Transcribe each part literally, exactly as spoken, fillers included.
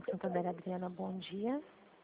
Banco Santander, Adriana, bom dia.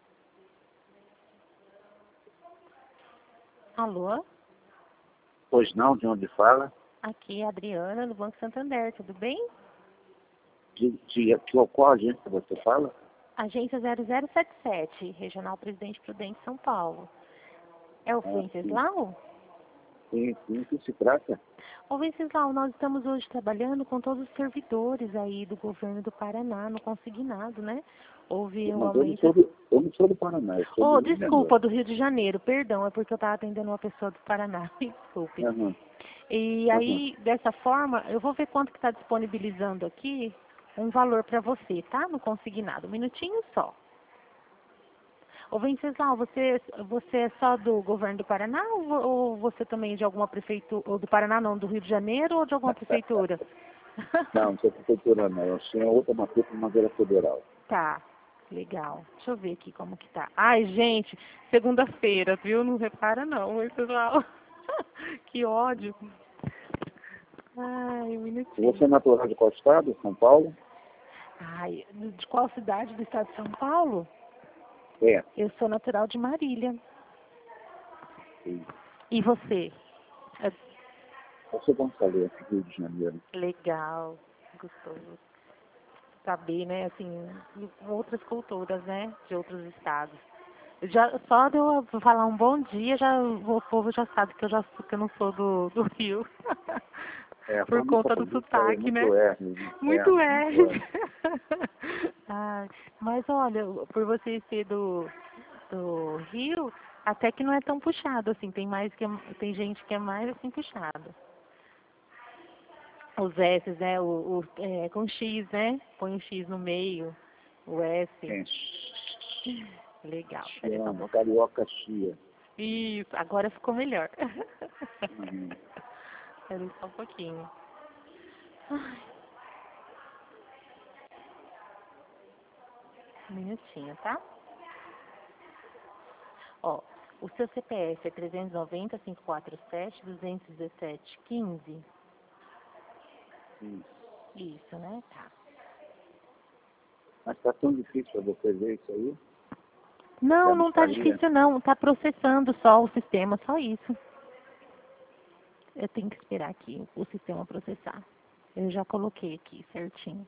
Alô? Pois não, de onde fala? Aqui é a Adriana, do Banco Santander, tudo bem? De, de, de qual agência você fala? Agência zero zero sete sete, Regional Presidente Prudente, São Paulo. É o Ah, Venceslau? Sim, sim, o que se trata? Ô Venceslau, nós estamos hoje trabalhando com todos os servidores aí do governo do Paraná, no consignado, né? Houve um Mas eu não aumento... sou do, eu não sou do Paraná, eu sou do Oh, Rio de Janeiro. desculpa, do Rio de Janeiro, perdão, é porque eu estava atendendo uma pessoa do Paraná, desculpe. Aham, E aham. aí, dessa forma, eu vou ver quanto que está disponibilizando aqui um valor para você, tá? No consignado. Um minutinho só. Ô Venceslau, você, você é só do governo do Paraná ou, vo- ou você também é de alguma prefeitura, ou do Paraná não, do Rio de Janeiro ou de alguma prefeitura? Não, não sou prefeitura não, eu sou outra matrícula de madeira federal. Tá, legal. Deixa eu ver aqui como que tá. Ai, gente, segunda-feira, viu? Não repara não, Venceslau. Que ódio. Ai, um minutinho. Você é natural de qual estado? São Paulo? Ai, de qual cidade do estado de São Paulo? É. Eu sou natural de Marília. Sim. E você? É Eu sou Gonçalves, Rio de Janeiro. legal, gostoso. Saber, né, assim, outras culturas, né, de outros estados. Já, só de eu falar um bom dia, já, o povo já sabe que eu, já, que eu não sou do, do Rio. É, Por foi muito conta do política, é sotaque, né? muito R, né? Muito É, é. muito R. Ai, mas olha, por você ser do, do Rio, até que não é tão puxado, assim, tem mais que é- tem gente que é mais assim puxado. Os S, né? O, o, é, com X, né? Põe um X no meio, o S. É. Legal, peraí só um Chama, pouquinho. carioca chia. Isso, agora ficou melhor. Uhum. Peraí só um pouquinho. Ai, um minutinho, tá? Ó, o seu C P F é trezentos e noventa, quinhentos e quarenta e sete, duzentos e dezessete, quinze. Sim. Isso, né? Tá. Mas está tão difícil para você ver isso aí? Não, Já me não tá estaria. difícil não. Tá processando só o sistema, só isso. Eu tenho que esperar aqui o sistema processar. Eu já coloquei aqui certinho.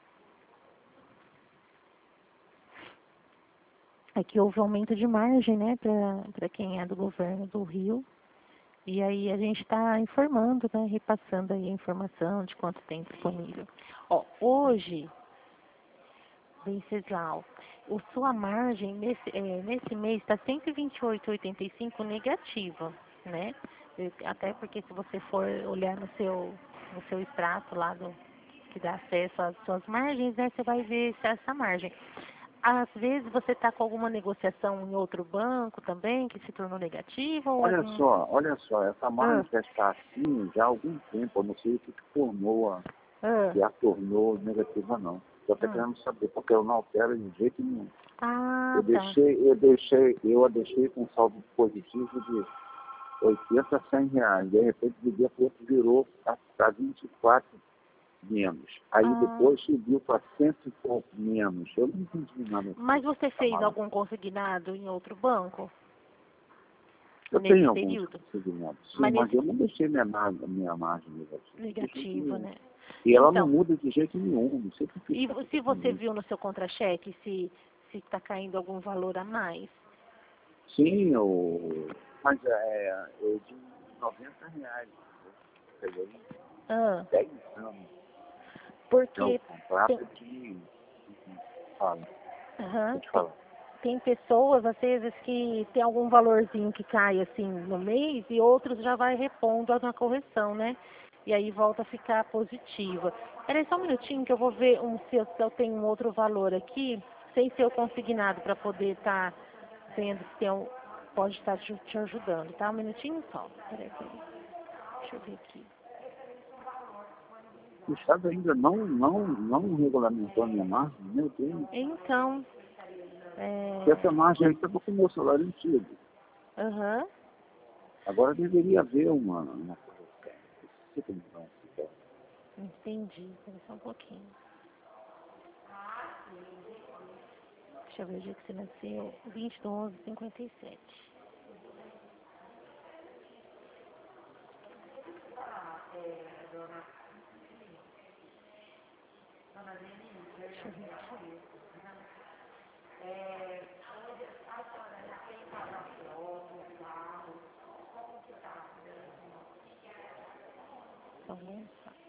É que houve aumento de margem, né, para quem é do governo do Rio. E aí a gente está informando, né, repassando aí a informação de quanto tem disponível. Ó, hoje, Venceslau, o sua margem nesse, é, nesse mês está cento e vinte e oito vírgula oitenta e cinco negativa, né? E até porque se você for olhar no seu, no seu extrato lá do, que dá acesso às suas margens, né, você vai ver se essa margem. Às vezes você está com alguma negociação em outro banco também, que se tornou negativa, ou Olha algum... só, olha só, essa Ah, margem já está assim já há algum tempo, eu não sei o que que tornou, a, ah, que a tornou negativa não. Estou até ah. querendo saber, porque eu não altero de jeito nenhum. Ah, Eu tá. deixei, eu deixei, eu a deixei com saldo positivo de oitenta a cem reais, de repente de dia para outro virou para vinte e quatro menos. Aí Ah, depois subiu para cento e pouco menos. Eu não entendi nada mas disso. você Tá fez maluco? algum consignado em outro banco Eu nesse tenho alguns período? segmentos, sim, Mas mas nesse eu não deixei minha, mar- minha margem negativa de jeito negativo, nenhum. né? E ela não Então, muda de jeito nenhum, não sei por que e está vo- se acontecendo você isso. viu no seu contra-cheque se se está caindo algum valor a mais? Sim, eu, mas é, eu de noventa reais, eu peguei Ah, dez anos. Então, porque o contrato tem, é de... Fala, aham, pode tem, falar. tem pessoas, às vezes, que tem algum valorzinho que cai assim no mês e outros já vai repondo na correção, né? E aí volta a ficar positiva. Peraí só um minutinho que eu vou ver um, se, eu, se eu tenho um outro valor aqui, sem ser o consignado, para poder estar vendo se tem um, pode estar te, te ajudando, tá? Um minutinho só. Peraí, peraí. Deixa eu ver aqui. O Estado ainda não, não, não regulamentou a minha margem, meu Deus. Então, E é... essa margem aí estava com o meu salário antigo. Aham, Agora deveria haver uma, uma correção. Isso que não se entendi. Peraí só um pouquinho. Deixa eu ver o dia que você nasceu. vinte de onze de cinquenta e sete. Deixa eu ver aqui. Só um.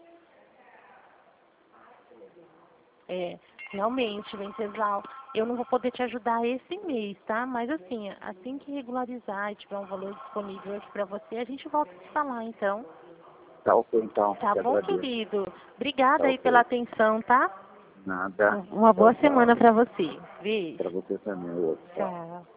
É, realmente, Venceslau, eu não vou poder te ajudar esse mês, tá? Mas assim, assim que regularizar e tiver um valor disponível aqui pra você, a gente volta a se falar, então. Tá ok, então. Tá te bom, agradeço. querido? Obrigada Tá aí ok. pela atenção, tá? Nada. Uma boa Tchau, tchau. semana pra você. Beijo. Para você também, outro. Tchau. Tchau.